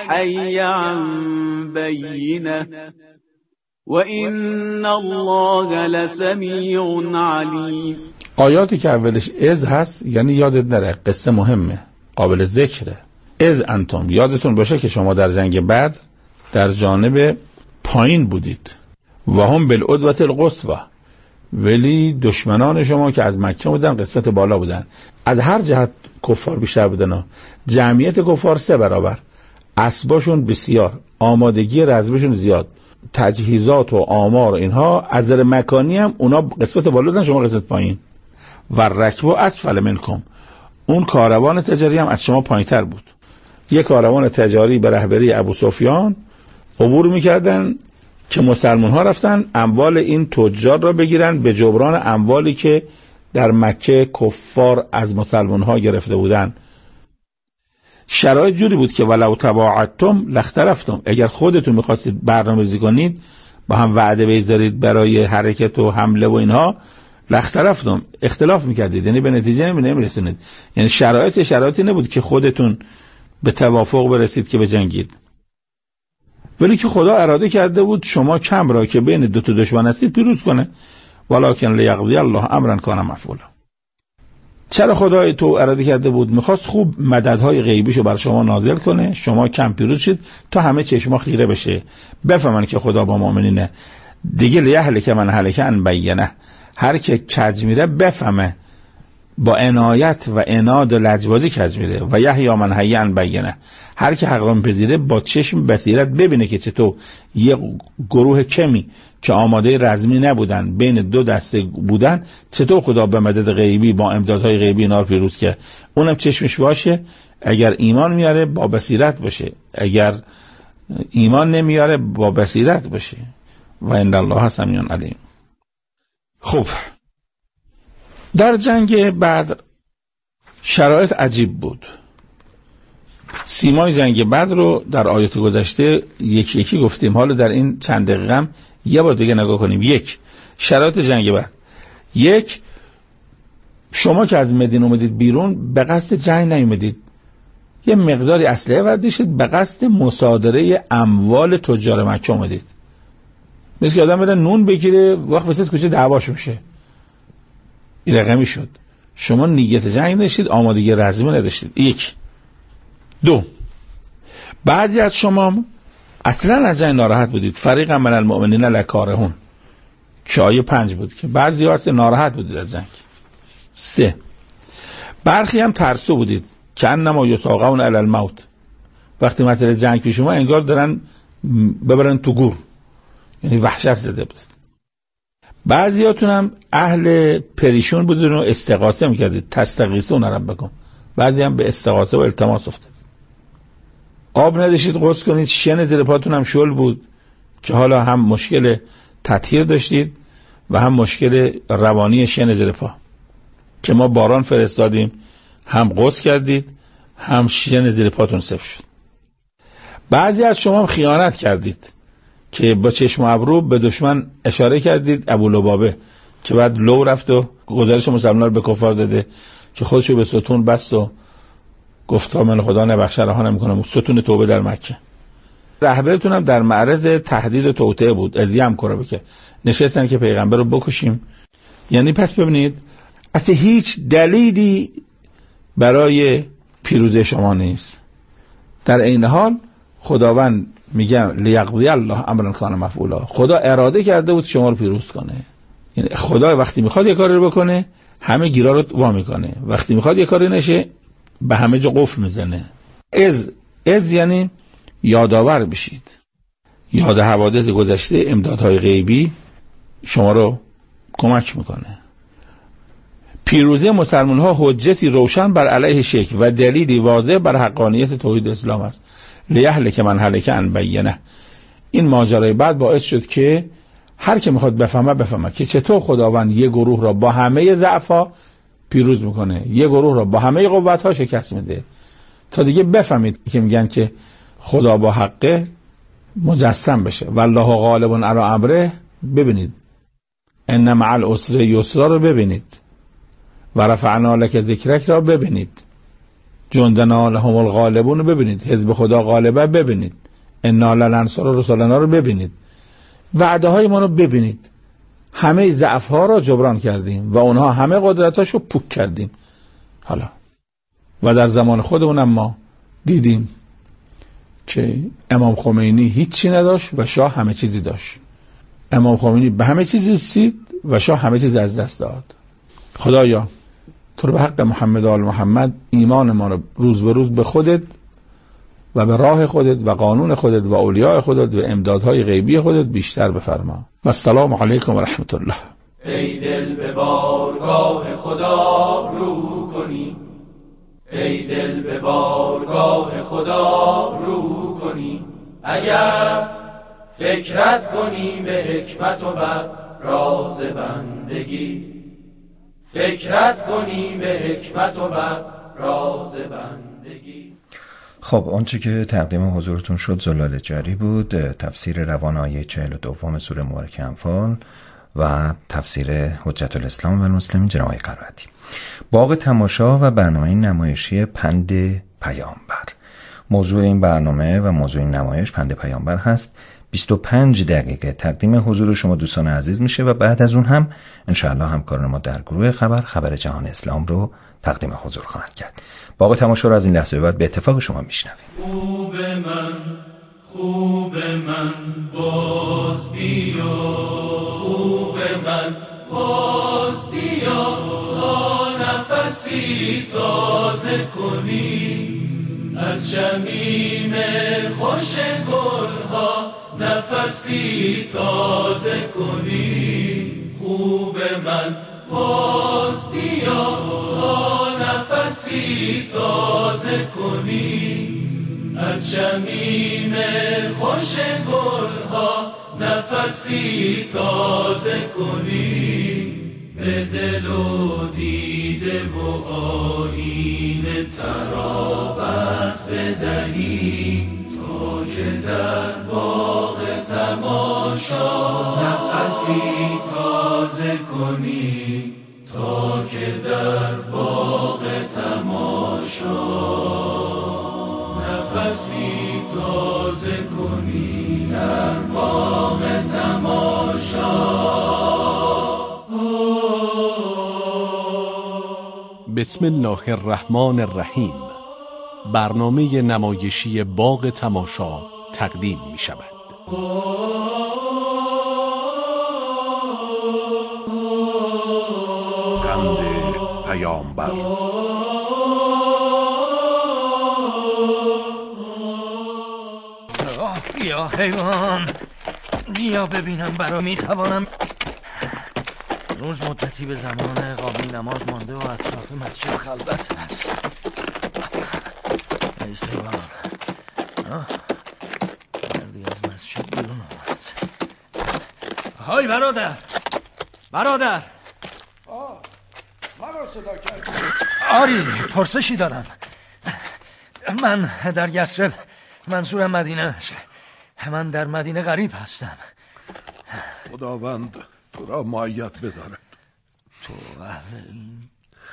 الحي عن بينه وإن الله لسمیع علیم. آیاتی که اولش از هست یعنی یادت نره، قصه مهمه، قابل ذکره. از انتم، یادتون باشه که شما در جنگ بدر در جانب پایین بودید و هم بالعدوة القصوى، ولی دشمنان شما که از مکه بودن قسمت بالا بودن. از هر جهت کفار بیشتر بودن، جمعیت کفار 3 برابر، اسباشون بسیار، آمادگی رزمشون زیاد، تجهیزات و آمار و اینها. از نظر مکانی هم اونا قسمت بالا بودن، شما قسمت پایین. و رکب اسفل منکم، اون کاروان تجاری هم از شما پایینتر بود. یک کاروان تجاری به رهبری ابو سفیان عبور میکردن که مسلمان ها رفتن اموال این تجار را بگیرن به جبران اموالی که در مکه کفار از مسلمان ها گرفته بودن. شرایط جوری بود که ولو تواعدتم لاختلفتم، اگر خودتون میخواستید برنامه‌ریزی کنید، با هم وعده بگذارید برای حرکت و حمله و اینها، لاختلفتم، اختلاف میکردید، یعنی به نتیجه نمیرسید. یعنی شرایطی نبود که خودتون به توافق برسید که بجنگید، ولی که خدا اراده کرده بود شما کم را که بین 2 دشمن هستید پیروز کنه. ولکن لیقضی الله امرا کان مفعولا. چرا خدا تو اراده کرده بود؟ میخواست خوب مددهای غیبیشو بر شما نازل کنه، شما کم پیروز شید تا همه چشما خیره بشه، بفهمن که خدا با مؤمنینه. دیگه لیهلک من هلک عن بینه، هر که کج میره بفهمه، با عنایت و عناد و لجبازی کج میره. و یحیی من حی عن بینه، هر که حق را میپذیره با چشم بصیرت ببینه که چطور یه گروه کمی که آماده رزمی نبودن بین 2 دسته بودن، چطور خدا به مدد غیبی با امدادهای غیبی اینا رو پیروز کرد. اونم چشمش باشه، اگر ایمان میاره با بصیرت باشه، اگر ایمان نمیاره با بصیرت باشه. و ان الله سمیع علیم. خب در جنگ بدر شرایط عجیب بود. سیمای جنگ بدر رو در آیات گذشته یکی یکی گفتیم، حالا در این چند دقیقه هم یه بار دیگه نگاه کنیم. 1. شرایط جنگ بدر. 1. شما که از مدینه اومدید بیرون به قصد جنگ نیومدید، یه مقداری اسلحه برداشتید، به قصد مصادره اموال تجار مکه اومدید. مثل که آدم بره نون بگیره وقت وسط کوچه دعواش میشه، این رقمی شد. شما نیت جنگ نداشتید، آمادگی رزمی نداشتید. 1. 2. بعضی از شما اصلا از جنگ ناراحت بودید. فریق من المؤمنین لکارهون، که آیه 5 بود که بعضی ها اصلا ناراحت بودید از جنگ. 3. برخی هم ترسو بودید که انما یساقون علی الموت، وقتی مسئله جنگ پیش اومد انگار دارن ببرن تو گور، یعنی وحشت زده بودید. بعضیاتون هم اهل پریشون بودید و استغاثه میکردید، تستغیثون ربکم، بعضی هم به استغاثه و التماس افتاد. آب نداشتید غسل کنید، شن زیر پاتون هم شل بود که حالا هم مشکل تطهیر داشتید و هم مشکل روانی شن زیر پا که ما باران فرستادیم، هم غسل کردید هم شن زیر پاتون سفت شد. بعضی از شما هم خیانت کردید که با چشم و ابرو به دشمن اشاره کردید، ابو لبابه که بعد لو رفت و گزارش مسلمان رو به کفار داده که خودشو به ستون بست و گفت تا من خدا نبخشه رها نمیکنم، ستون توبه در مکه. رهبرتون هم در معرض تهدید و توطئه بود، ازیه هم کرا بکه نشستن که پیغمبر رو بکشیم. یعنی پس ببینید اصلا هیچ دلیلی برای پیروزی شما نیست. در این حال خداوند میگم لیقضی الله امرا کان مفعولا، خدا اراده کرده بود شما رو پیروز کنه. یعنی خدا وقتی میخواد یه کاری رو بکنه همه گیرا رو وا میکنه، وقتی میخواد یه کاری نشه به همه جا قفل میزنه. از یعنی یادآور بشید، یاد حوادث گذشته، امدادهای غیبی شما رو کمک میکنه. پیروزی مسلمان ها حجتی روشن بر علیه شرک و دلیلی واضح بر حقانیت توحید اسلام است. لیهلک من هلک عن بینه. این ماجرای بعد باعث شد که هر که میخواد بفهمه که چطور خداوند یه گروه را با همه ضعف‌ها پیروز میکنه، یه گروه را با همه قوت‌ها شکست میده، تا دیگه بفهمید که میگن که خدا با حق مجسم بشه. والله غالب علی امره، ببینید ان مع العسر یسرا رو ببینید و رفعنا لک ذکرک را ببینید. جندنا لهم الغالبون رو ببینید، حزب خدا غالبه ببینید، انا لننصر رسولنا رو ببینید، وعده های ما رو ببینید. همه ضعف ها رو جبران کردیم و اونها همه قدرتاشو پوک کردیم. حالا و در زمان خودمون ما دیدیم که امام خمینی هیچی نداشت و شاه همه چیزی داشت. امام خمینی به همه چیزی رسید و شاه همه چیز از دست داد. خدایا تو رو به حق محمد و آل محمد ایمان ما رو روز به روز به خودت و به راه خودت و قانون خودت و اولیاء خودت و امدادهای غیبی خودت بیشتر بفرما. و السلام علیکم و رحمت الله. ای دل به بارگاه خدا رو کنی، ای دل به بارگاه خدا رو کنی، اگر فکرت کنی به حکمت و بر راز بندگی، فکرت کنی به حکمت و بر راز بندگی. خب آنچه که تقدیم حضورتون شد زلال جاری بود، تفسیر روان آیه 42 سوره مبارکه انفال و تفسیر حجت الاسلام و المسلمین جناب آقای قرائتی. باغ تماشا و برنامه نمایشی پند پیامبر. موضوع این برنامه و موضوع این نمایش پند پیامبر هست. 25 دقیقه تقدیم حضور شما دوستان عزیز میشه و بعد از اون هم انشاءالله همکاران ما در گروه خبر جهان اسلام رو تقدیم حضور خواهند کرد. باغ تماشا رو از این لحظه به بعد به اتفاق شما میشنویم. خوب من باز بیا، خوب من باز بیا، تا نفسی تازه کنی از شمیم خوش گلها، نفسی تازه کنی. خوب من باز بیا، تا نفسی تازه کنی از شمیم خوش گلها، نفسی تازه کنی. به دل و دیده و آیینه ترابت بدهی، تا که در باغ تماشا نفسی تازه کنی، تا که در باغ تماشا نفسی تازه کنی، در باغ تماشا. بسم الله الرحمن الرحیم. برنامه نمایشی باغ تماشا تقدیم می شود. پند پیامبر. بیا حیوان، بیا ببینم برا میتوانم. روز مدتی به زمان قابل نماز مانده و اطراف مسجد خلوت هست. ای سیوان، مردی از مسجد بیرون آمد. های برادر، برادر. مرا صدا کردی؟ آری، پرسشی دارم. من در یثرب، منظورم مدینه است. من در مدینه غریب هستم. خداوند تو را معید بدارد. تو اهل این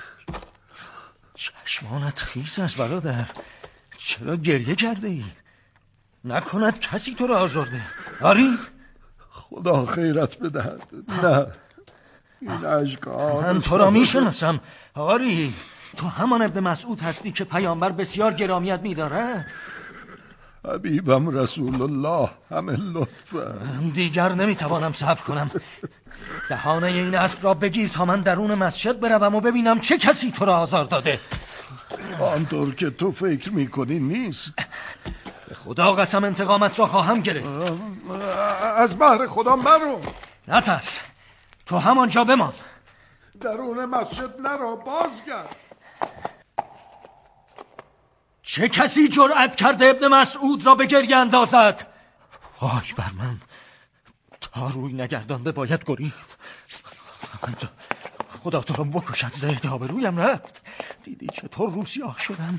چشمانت خیس است برادر. چرا گریه کرده ای؟ نکند کسی تو را آزرده؟ آری؟ خدا خیرت بدهد. نه، این اشک‌ها. من تو را میشناسم. آری، تو همان ابن مسعود هستی که پیامبر بسیار گرامیت می‌دارد. حبیبم رسول الله همه لطفه. دیگر نمیتوانم صبر کنم. دهانه این اسب را بگیر تا من درون مسجد بروم و ببینم چه کسی تو را آزار داده. آنطور که تو فکر میکنی نیست. به خدا قسم انتقامت را خواهم گرفت. از بحر خدا مرو. نترس، تو همانجا بمان. درون مسجد نرو، بازگرد. چه کسی جرأت کرده ابن مسعود را به گریه اندازد؟ وای بر من، تا روی نگردانده باید گریخت. خدا تو را بکشد، زید آبرویم رفت. دیدی چطور روسیاه شدم؟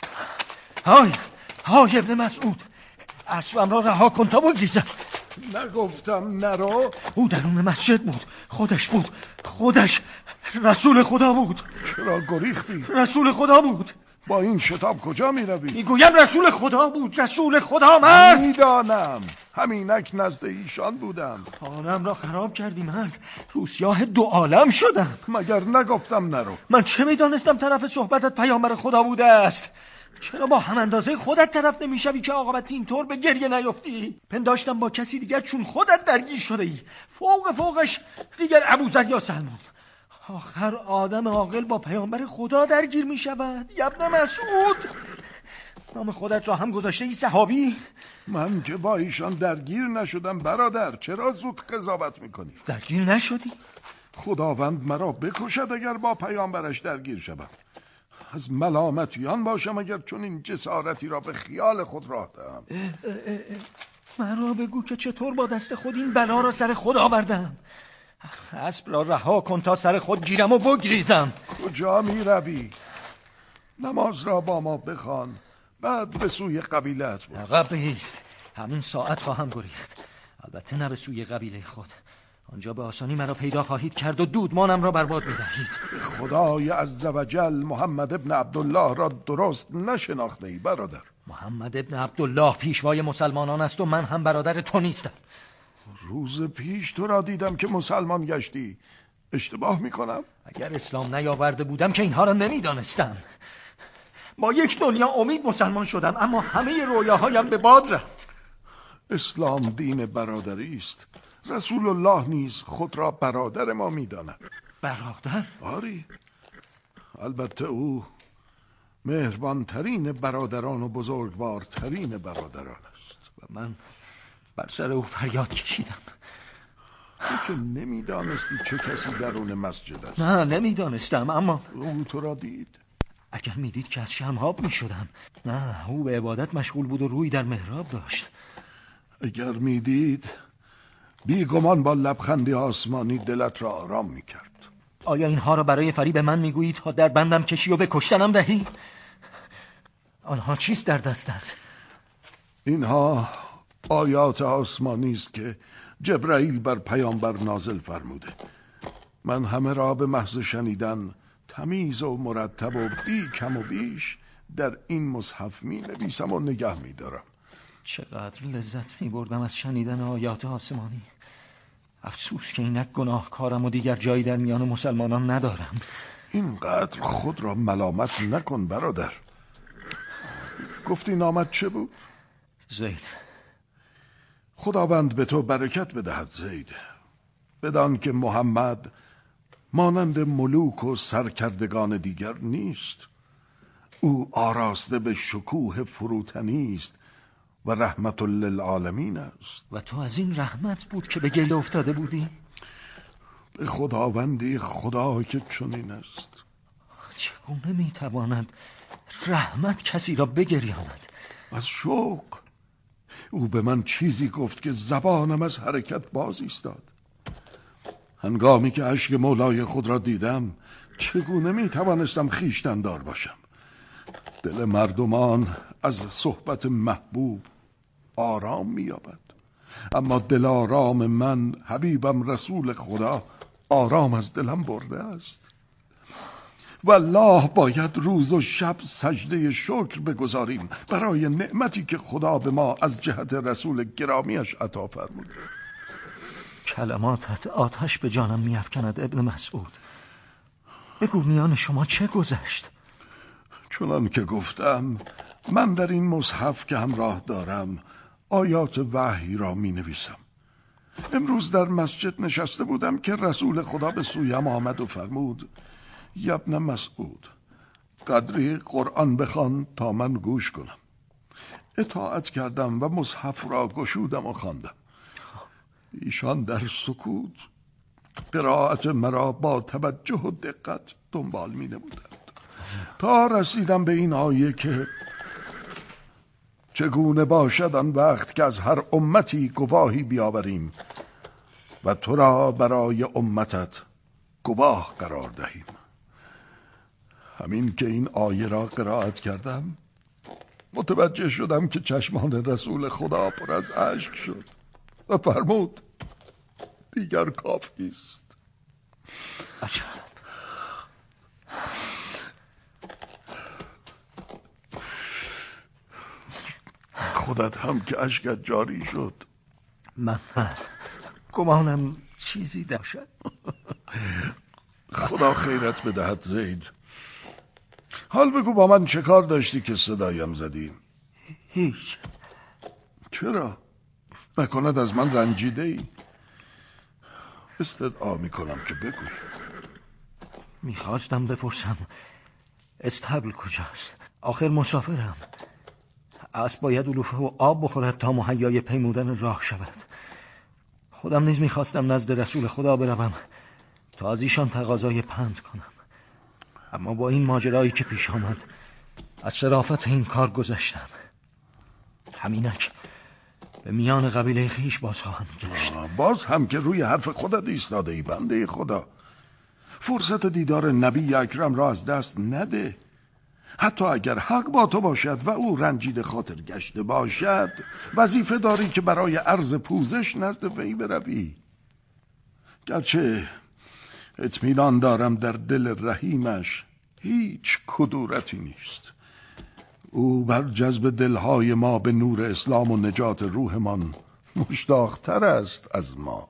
های ابن مسعود، اسبم را رها کن تا بگریزم. نگفتم نرو؟ او درون مسجد بود، خودش رسول خدا بود. چرا گریختی؟ رسول خدا بود. با این شتاب کجا می روی؟ میگویم رسول خدا بود، رسول خدا مرد. میدانم، همینک نزد ایشان بودم. آنم را خراب کردی مرد، روسیاه دو عالم شدم. مگر نگفتم نرو؟ من چه میدانستم طرف صحبتت پیامبر خدا بوده است؟ چرا با هم اندازه خودت طرف نمیشوی که عاقبت اینطور به گریه نیفتی؟ پنداشتم با کسی دیگر چون خودت درگیر شده ای، فوقش دیگر ابوذر یا سلمان. آخر آدم عاقل با پیامبر خدا درگیر می شود. ابن مسعود، نام خودت را هم گذاشته ای صحابی؟ من که با ایشان درگیر نشدم برادر، چرا زود قضاوت میکنی؟ درگیر نشدی؟ خداوند مرا بکشد اگر با پیامبرش درگیر شدم. از ملامتیان باشم اگر چون این جسارتی را به خیال خود راه دهم. مرا بگو که چطور با دست خود این بلا را سر خود آوردم. اسب را رها کن تا سر خود گیرم و بگریزم. کجا می روی؟ نماز را با ما بخوان، بعد به سوی قبیلت برو. عقب بایست، همین ساعت خواهم گریخت. البته نه به سوی قبیله خود، آنجا به آسانی مرا پیدا خواهید کرد و دودمانم را برباد می دهید. خدای عزوجل محمد ابن عبدالله را درست نشناخته ای برادر. محمد ابن عبدالله پیشوای مسلمانان است و من هم برادر تو نیستم. روز پیش تو را دیدم که مسلمان گشتی، اشتباه میکنم؟ اگر اسلام نیاورده بودم که اینها را نمیدانستم. با یک دنیا امید مسلمان شدم، اما همه رویاهایم به باد رفت. اسلام دین برادری است. رسول الله نیز خود را برادر ما میداند. برادر؟ آری، البته او مهربان ترین برادران و بزرگوارترین برادران است. و من بر سر او فریاد کشیدم. تو که نمیدانستی چه کسی درون مسجد است. نه نمیدانستم، اما او تو را دید. اگر میدید که از شرم‌حاب میشدم. نه، او به عبادت مشغول بود و روی در محراب داشت. اگر میدید بیگمان با لبخندی آسمانی دلت را آرام میکرد. آیا اینها را برای فریب من میگویی تا در بندم کشی و به کشتنم دهی؟ آنها چیست در دستت؟ اینها آیات آسمانی است که جبرائیل بر پیامبر نازل فرموده. من همه را به محض شنیدن تمیز و مرتب و بی کم و بیش در این مصحف می نویسم و نگه می دارم. چقدر لذت می بردم از شنیدن آیات آسمانی. افسوس که اینک گناهکارم و دیگر جایی در میان مسلمانان ندارم. اینقدر خود را ملامت نکن برادر. گفتی نامت چه بود؟ زید. خداوند به تو برکت بدهد زید. بدان که محمد مانند ملوک و سرکردگان دیگر نیست. او آراسته به شکوه فروتنی است و رحمت للعالمین است. و تو از این رحمت بود که به گل افتاده بودی؟ به خداوندی خدا که چنین است. چگونه میتواند رحمت کسی را بگریاند؟ از شوق. او به من چیزی گفت که زبانم از حرکت باز ایستاد. هنگامی که اشک مولای خود را دیدم چگونه میتوانستم خویشتن‌دار باشم؟ دل مردمان از صحبت محبوب آرام می‌یابد، اما دل آرام من، حبیبم رسول خدا، آرام از دلم برده است. والله باید روز و شب سجده شکر بگذاریم برای نعمتی که خدا به ما از جهت رسول گرامیش عطا فرمود. کلماتت آتش به جانم می‌افکند ابن مسعود. بگو میان شما چه گذشت؟ چنان که گفتم، من در این مصحف که همراه دارم آیات وحی را می نویسم. امروز در مسجد نشسته بودم که رسول خدا به سویم آمد و فرمود: ابن مسعود، قدری قرآن بخوان تا من گوش کنم. اطاعت کردم و مصحف را گشودم و خواندم. ایشان در سکوت قرائت مرا با توجه و دقت دنبال می نمودند تا رسیدم به این آیه که چگونه باشد آن وقت که از هر امتی گواهی بیاوریم و تو را برای امتت گواه قرار دهیم. همین که این آیه را قرائت کردم متوجه شدم که چشمان رسول خدا پر از اشک شد و فرمود: دیگر کافی است. خودت هم که اشکت جاری شد. من گمانم چیزی داشت. خدا خیرت بدهد زید. حال بگو با من چه کار داشتی که صدایم زدی؟ هیچ. چرا؟ نکند از من رنجیده ای؟ استدعا میکنم که بگوی. میخواستم بپرسم استبل کجاست؟ آخر مسافرم. اسب باید علوفه و آب بخورد تا مهیای پیمودن راه شود. خودم نیز میخواستم نزد رسول خدا بروم تا از ایشان تقاضای پند کنم، اما با این ماجرایی که پیش آمد از شرافت این کار گذشتم. همینک به میان قبیله خیش باز خواهم گشت. باز هم که روی حرف خودت ایستاده ای بنده خدا. فرصت دیدار نبی اکرم را از دست نده. حتی اگر حق با تو باشد و او رنجیده خاطر گشته باشد، وظیفه داری که برای عرض پوزش نزد وی بروی. گرچه اطمینان دارم در دل رحیمش هیچ کدورتی نیست. او بر جذب دلهای ما به نور اسلام و نجات روحمان مشتاق‌تر است از ما.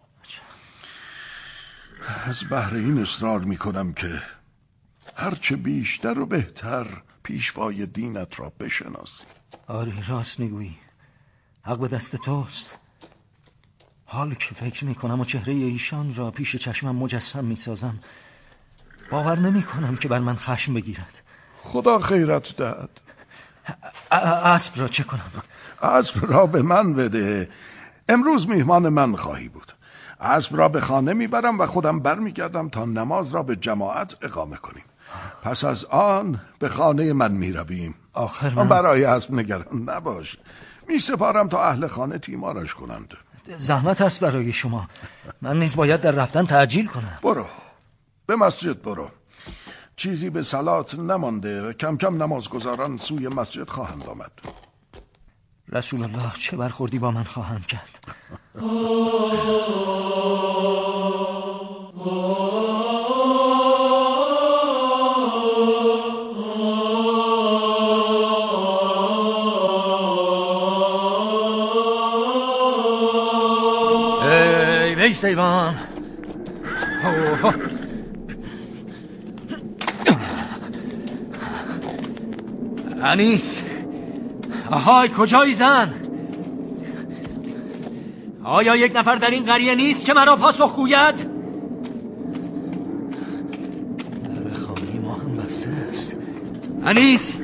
از بهر این اصرار میکنم که هرچه بیشتر و بهتر پیشوای دینت را بشناسی. آری راست میگویی، حق به دست توست. حال که فکر میکنم و چهره ایشان را پیش چشمم مجسم میسازم، باور نمیکنم که بر من خشم بگیرد. خدا خیرت دهد. اسب را چه کنم؟ اسب را به من بده. امروز میهمان من خواهی بود. اسب را به خانه میبرم و خودم برمیگردم تا نماز را به جماعت اقامه کنیم. پس از آن به خانه من میرویم. آخر من برای اسب نگران نباش، میسپارم تا اهل خانه تیمارش کنند. زحمت است برای شما. من نیز باید در رفتن تعجیل کنم. برو به مسجد برو. چیزی به صلات نمانده و کم کم نمازگزاران سوی مسجد خواهند آمد. رسول الله چه برخوردی با من خواهند کرد؟ بیست ایوان. انیس، آهای کجایی زن؟ آیا یک نفر در این قریه نیست که مرا پاسخ گوید؟ در خانه ما هم بسته است. انیس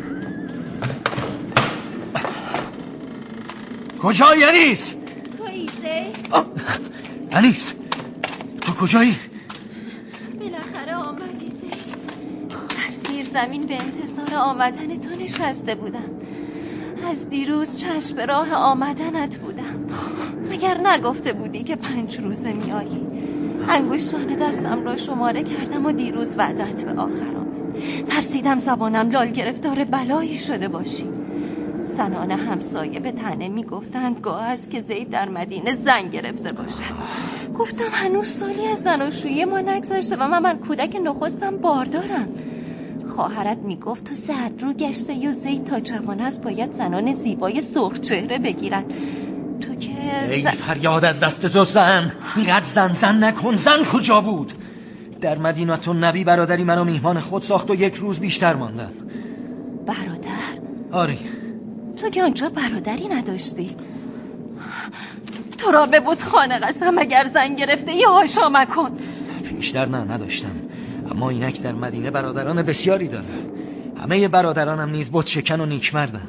کجایی؟ انیس تویی زید؟ انیس تو کجایی؟ بالاخره آمدی زید. در زیر زمین به انتظار آمدن تو نشسته بودم. از دیروز چشم به راه آمدنت بودم. مگر نگفته بودی که 5 روزه میایی؟ انگشتان دستم را شماره کردم و دیروز وعدت به آخر آمد. ترسیدم زبانم لال گرفتار بلایی شده باشی. زنان همسایه به طعنه میگفتند گاه است که زید در مدینه زن گرفته باشد. گفتم هنوز سالی از زناشویی ما نگذشته و من کودک نخستم باردارم. خواهرت میگفت تو زرد رو گشته یا زید تا جوان است باید زنان زیبای سرخ چهره بگیرد. تو که ای فریاد از دست تو زن. اینقدر زن نکن. زن کجا بود؟ در مدینه نبی برادری منو میهمان خود ساخت و 1 روز بیشتر ماندم. برادر؟ آری. تو که آنجا برادری نداشتی؟ تو را به بتخانه قسم اگر زن گرفته یه هاشا مکن. بیشتر نداشتم، اما اینک در مدینه برادران بسیاری داره. همه برادرانم نیز بت شکن و نیکمردن.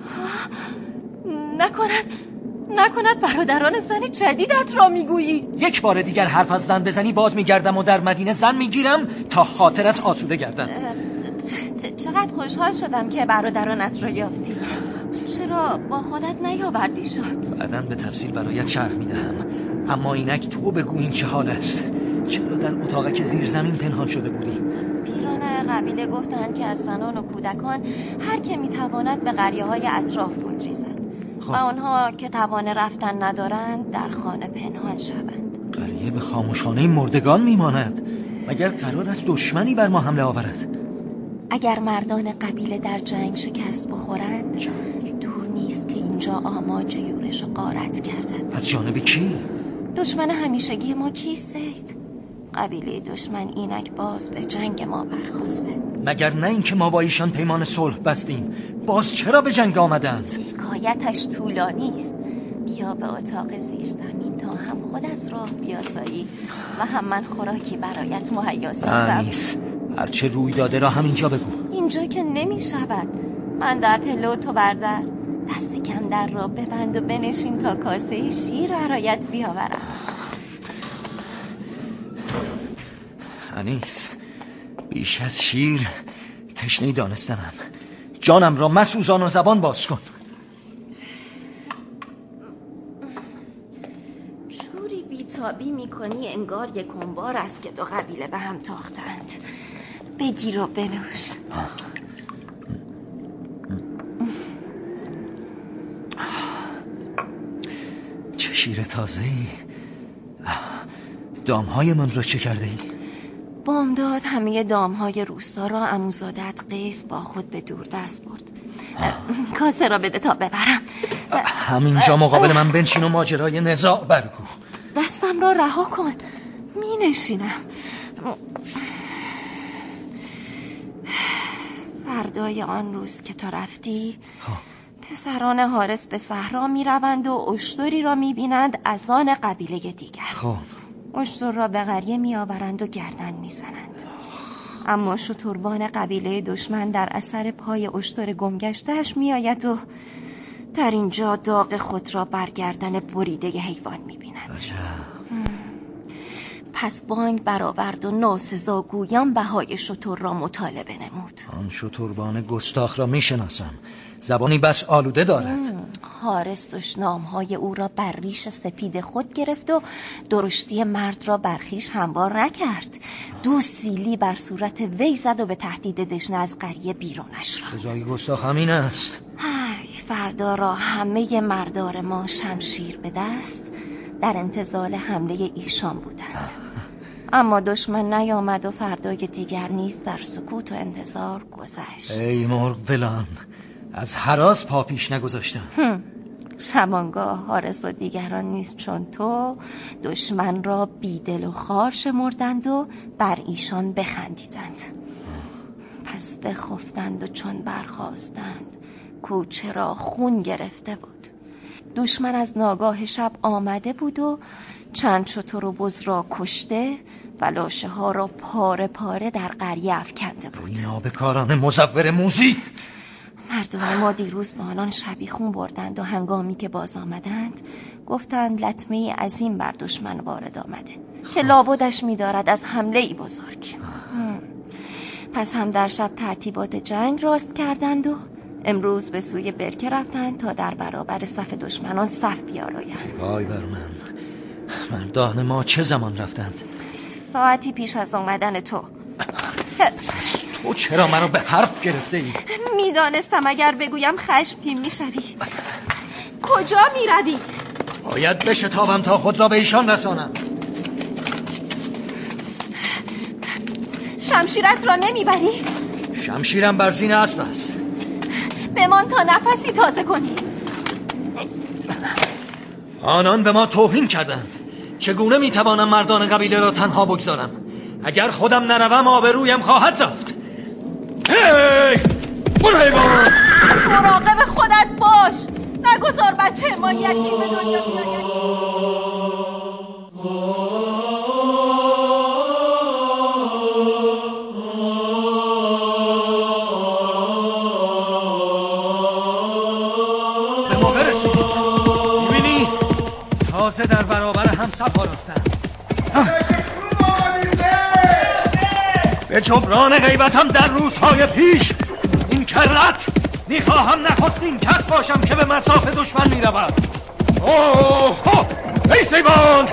نکند برادران زن جدیدت را میگویی؟ 1 بار دیگر حرف از زن بزنی باز میگردم و در مدینه زن میگیرم تا خاطرت آسوده گردد. چقدر خوشحال شدم که برادرانت را یافتی. چرا با خودت نیاوردیشان؟ بعداً به تفصیل برایت شرح میدهم، اما اینک تو بگو این چه حال است. چرا در اتاقک زیر زمین پنهان شده بودی؟ پیران قبیله گفتند که از زنان و کودکان هر که میتواند به قریه‌های اطراف بگریزد و آنها که توان رفتن ندارند در خانه پنهان شوند. قریه به خاموشانه مردگان میماند. مگر قرار است دشمنی بر ما حمله آورد؟ اگر مردان قبیله در جنگ شکست بخورند دور نیست است که اینجا آماج یورش و غارت گردد. از جانب کی؟ دشمن همیشگی ما کیست سید؟ قبیله دشمن اینک باز به جنگ ما برخاسته. مگر نه اینکه ما با ایشان پیمان صلح بستیم، باز چرا به جنگ آمدند؟ حکایتش طولانی است. بیا به اتاق زیر زمین تا هم خود از راه بیاسایی و هم من خوراکی برایت مهیا سازم. نیست، هرچه روی داده را همینجا بگو. اینجا که نمی شود. من در پله و تو بردر. دست کم در را ببند و بنشین تا کاسه شیر برایت بیاورم. انیس، بیش از شیر تشنه دانستنم. جانم را مسوزان و زبان باز کن. جوری بیتابی میکنی انگار یک کنبار است که دو قبیله به هم تاختند. بگیر و بنوش. چه شیر تازه‌ای. دامهای من را چه کرده ای؟ بامداد همه دامهای روستا را عموزادت قیس با خود به دور دست برد. کاسه را بده تا ببرم. همینجا مقابل من بنشین و ماجرای نزاع برگو. دستم را رها کن. می نشینم. فردای آن روز که تو رفتی پسران حارس به صحرا می روند و اشتری را می بینند از آن قبیله دیگر. اشتر را به قریه می آورند و گردن می زنند. اما شتربان قبیله دشمن در اثر پای اشتر گمگشته‌اش می آید و در اینجا داغ خود را بر گردن بریده حیوان می بیند. پس بانگ برآورد و ناسزاگویان بهای شتر را مطالبه نمود. آن شتربان گستاخ را می شناسم. زبانی بس آلوده دارد. حارس دشنامهای او را بر ریش سپید خود گرفت و درشتی مرد را بر خویش هموار نکرد. 2 سیلی بر صورت وی زد و به تهدید دشنه از قریه بیرونش راند. سزای گستاخ همین است. فردا را همه مردار ما شمشیر به دست در انتظار حمله ایشان بودند. اما دشمن نیامد و فردای دیگر نیز در سکوت و انتظار گذشت. ای مرغ ولان، از هراس پا پیش نگذاشتم. شبانگاه حارس و دیگران نیست چون تو دشمن را بیدل و خار شمردند و بر ایشان بخندیدند. پس بخفتند و چون برخاستند کوچه را خون گرفته بود. دشمن از ناگاه شب آمده بود و چند شتر و بز را کشته و لاشه ها را پاره پاره در قریه افکنده بود. این نابکاران مزور موزی. مردم ما دیروز به آنان شبیخون بردند و هنگامی که باز آمدند گفتند لطمه عظیم بر دشمن وارد آمده که لابدش می‌دارد از حمله ای بزرگ. پس هم در شب ترتیبات جنگ راست کردند و امروز به سوی برکه رفتند تا در برابر صف دشمنان صف بیارایند. وای بر من، مردان ما چه زمان رفتند؟ ساعتی پیش از آمدن تو. پس تو چرا منو به حرف گرفته ای؟ میدانستم اگر بگویم خشمگین میشوی. کجا میروی؟ باید بشتابم تا خود را به ایشان رسانم. شمشیرت را نمیبری؟ شمشیرم بر زین اسب است. بمان تا نفسی تازه کنی. آنان به ما توهین کردند. چگونه میتوانم مردان قبیله را تنها بگذارم؟ اگر خودم نروم آبرویم خواهد رفت. هی! برو حیوان! مراقب خودت باش. نگذار بچه ما یتیم به دنیا بیاید. به موقع رسید. میبینی؟ تازه در برابر هم صف آراستند. به جبران غیبتم در روزهای پیش این کرت میخواهم نخستین کس باشم که به مصاف دشمن میرود. اوه ای سیوان!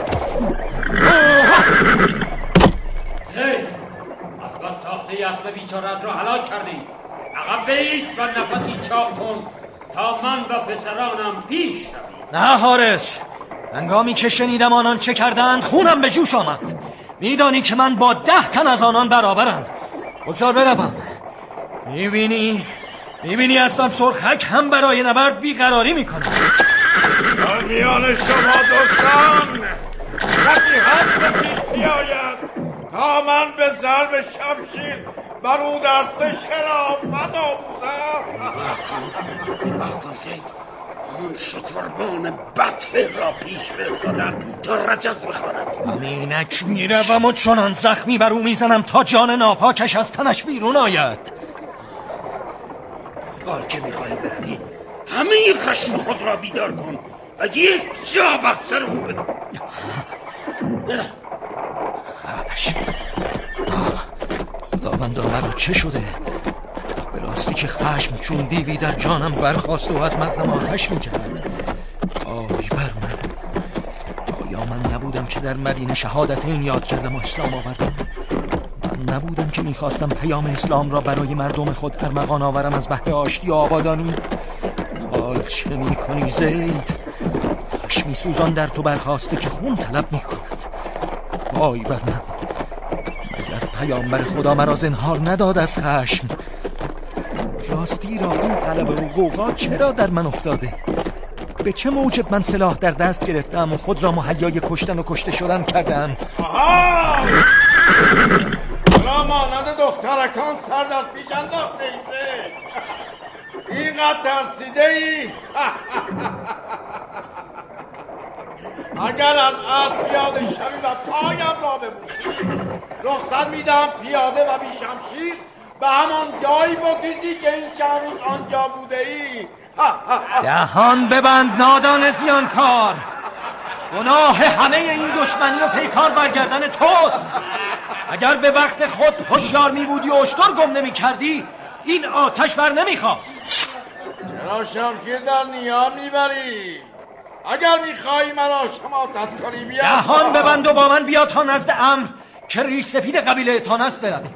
زید از بس ساخته اسب بیچارت را هلاک کردی. عقب بایست و نفسی چاک کن تا من و پسرانم پیش رویم. نه حارس، هنگامی که شنیدم آنان چه کردند خونم به جوش آمد. میدانی که من با 10 تن از آنان برابرم. بگذار بروم. میبینی میبینی اسبم سرخک هم برای نبرد بیقراری میکند. در میان شما دوستان کسی هست پیش بیاید تا من به ضرب شمشیر بر او درس شرافت آموزم. نگاه کن زید، اون شتربان بدفعل را پیش فرستادن تا رجز بخواند. همینک میروم و چنان زخمی بر او میزنم تا جان ناپاکش از تنش بیرون آید. حال که میخواهی بروی همه خشم خود را بیدار کن و یک جا بر سر او بکن. خشم، خداوندا مرا چه شده؟ به راستی که خشم چون دیوی در جانم برخاست و از مغزم آتش می‌کرد. آی بر من، آیا من نبودم که در مدینه شهادت این یاد کردم و اسلام آوردم؟ من نبودم که میخواستم پیام اسلام را برای مردم خود ارمغان آورم از بهر آشتی و آبادانی؟ حال چه میکنی زید؟ خشمی سوزان در تو برخاسته که خون طلب میکند. وای بر من، مگر پیامبر خدا مرا زنهار نداد از خشم؟ راستی را این غلبه و غوغا چرا در من افتاده؟ به چه موجب من سلاح در دست گرفتم و خود را مهیای کشتن و کشته شدن کردم؟ آها! را مانند دخترکان سر در پیش انداخته ایزه. اینقدر ترسیده ای؟ اگر از اسب پیاده شوی و پایم را ببوسی رخصت میدم پیاده و بی شمشیر به همان جایی بگریزی که این چند روز آنجا بوده ای. دهان ببند نادان زیانکار، گناه همه این دشمنی و پیکار برگردن توست. اگر به وقت خود هوشیار می بودی و اشتر گم نمی کردی این آتش بر نمی خواست. چرا شمشیر در نیام میبری؟ اگر میخوایی مرا شماتت کنی بیا. دهان ببند و با من بیا تا نزد امر که ریش سفید قبیله تانست برویم.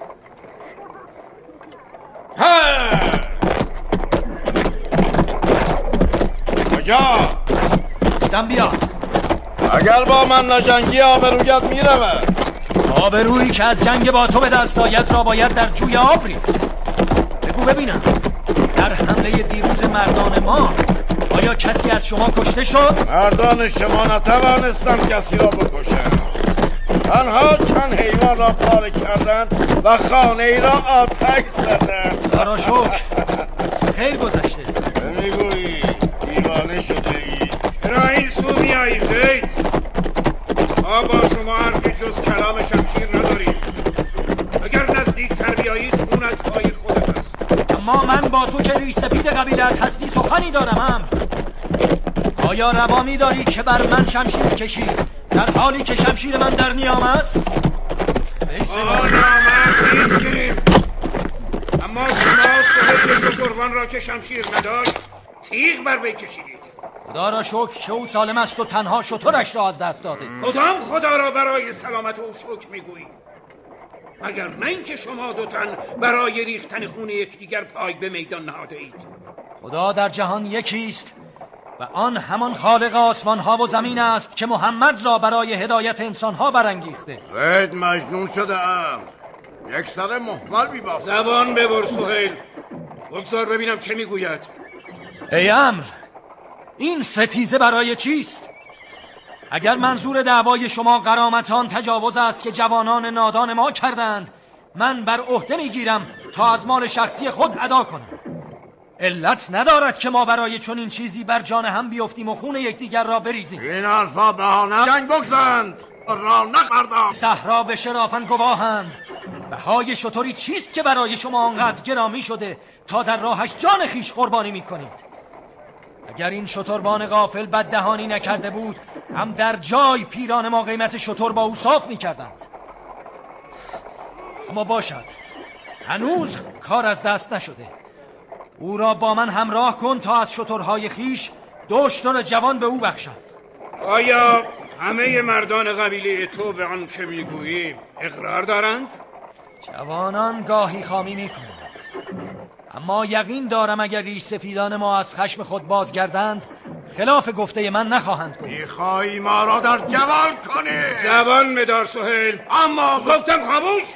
کجا؟ گفتم بیا. اگر با من نجنگی آبرویت میرود. آبرویی که از جنگ با تو به دست آید را باید در جوی آب ریخت. بگو ببینم در حمله دیروز مردان ما آیا کسی از شما کشته شد؟ مردان شما نتوانستم کسی را بکشند، تنها چند حیوان را پاره کردند و خانه ای را آتش زدند. خدا را شکر خیر گذشته. میگویی دیوانه شده ای؟ چرا این سو میایی زید؟ ما با شما حرفی جز کلام شمشیر نداریم. اگر نزدیکتر بیایی خونت پای خودت است. اما من با تو که ریش سفید قبیلت هستی سخنی دارم. امر آیا روا می داری که بر من شمشیر کشی در حالی که شمشیر من در نیام است؟ نامرد نیستیم، اما شما سهیل شتربان را که شمشیر نداشت تیغ بر وی کشیدید. خدا را شکر که او سالم است و تنها شترش را از دست داده. کدام خدا را برای سلامت او شکر میگویی؟ مگر نه اینکه شما دو تن برای ریختن خون یکدیگر پای به میدان نهاده اید؟ خدا در جهان یکیست و آن همان خالق آسمان ها و زمین است که محمد را برای هدایت انسان ها برانگیخته. زید مجنون شده ام، یک سر محمل بیبافت. زبان ببر سهیل، بگذار ببینم چه میگوید. ای امر، این ستیزه برای چیست؟ اگر منظور دعوای شما غرامتان تجاوز است که جوانان نادان ما کردند، من بر عهده میگیرم تا از مال شخصی خود ادا کنم. علت ندارد که ما برای چنین چیزی بر جان هم بیفتیم و خون یکدیگر را بریزیم. این حرفا بهانه جنگ بگذارند رونق مردان. صحرا به شرافن گواهند. بهای شتری چیست که برای شما آنقدر گرامی شده تا در راهش جان خیش قربانی میکنید؟ اگر این شتربان غافل بددهانی نکرده بود هم در جای پیران ما قیمت شتر با او صاف میکردند. اما باشد، هنوز کار از دست نشده. او را با من همراه کن تا از شترهای خیش 2 شتر جوان به او بخشم. آیا همه مردان قبیله تو به آن چه میگویی اقرار دارند؟ جوانان گاهی خامی میکنند، اما یقین دارم اگر ریش سفیدان ما از خشم خود بازگردند خلاف گفته من نخواهند گفت. میخوایی ما را در جوال کنی؟ زبان مدار سهیل. اما گفتم خاموش.